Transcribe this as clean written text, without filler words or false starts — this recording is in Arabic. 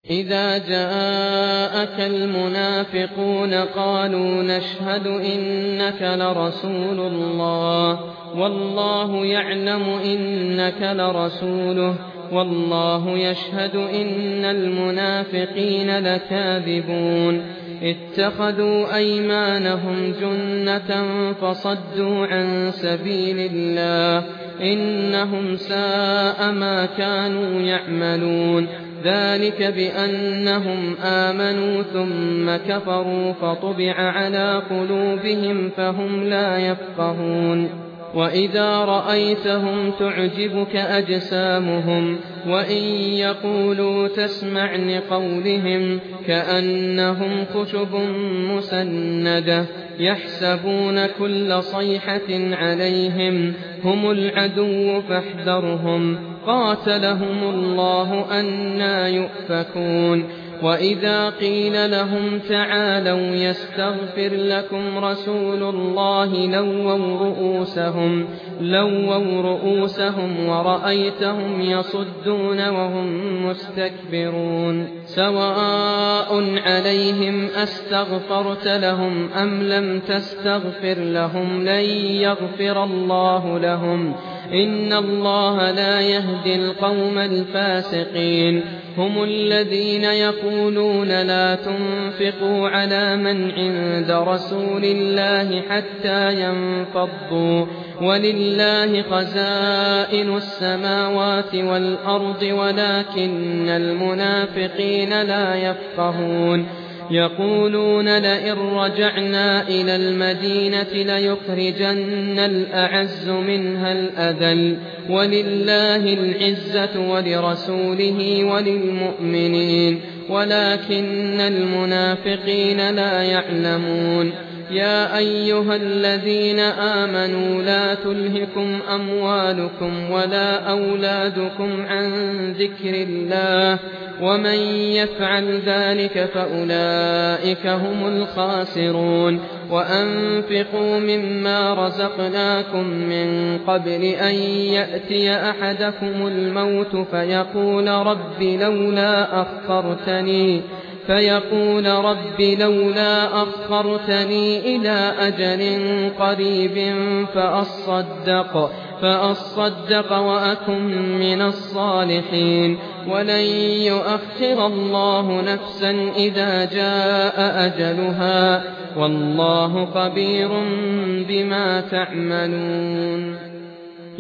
إذا جاءك المنافقون قالوا نشهد إنك لرسول الله والله يعلم إنك لرسوله والله يشهد إن المنافقين لكاذبون اتخذوا أيمانهم جنة فصدوا عن سبيل الله إنهم ساء ما كانوا يعملون ذلك بأنهم آمنوا ثم كفروا فطبع على قلوبهم فهم لا يفقهون وإذا رأيتهم تعجبك أجسامهم وإن يقولوا تسمع لقولهم كأنهم خشب مسندة يحسبون كل صيحة عليهم هم العدو فاحذرهم قاتلهم الله أنى يؤفكون وإذا قيل لهم تعالوا يستغفر لكم رسول الله لووا رؤوسهم ورأيتهم يصدون وهم مستكبرون سواء عليهم أستغفرت لهم أم لم تستغفر لهم لن يغفر الله لهم إن الله لا يهدي القوم الفاسقين هم الذين يقولون لا تنفقوا على من عند رسول الله حتى ينفضوا ولله خزائن السماوات والأرض ولكن المنافقين لا يفقهون يقولون لئن رجعنا إلى المدينة ليخرجن الأعز منها الأذل ولله العزة ولرسوله وللمؤمنين ولكن المنافقين لا يعلمون يا أيها الذين آمنوا لا تلهكم أموالكم ولا أولادكم عن ذكر الله ومن يفعل ذلك فأولئك هم الخاسرون وأنفقوا مما رزقناكم من قبل أن يأتي أحدكم الموت فيقول رب لولا أخرتني إلى أجل قريب فأصدق وأكن من الصالحين ولن يؤخر الله نفسا إذا جاء أجلها والله خبير بما تعملون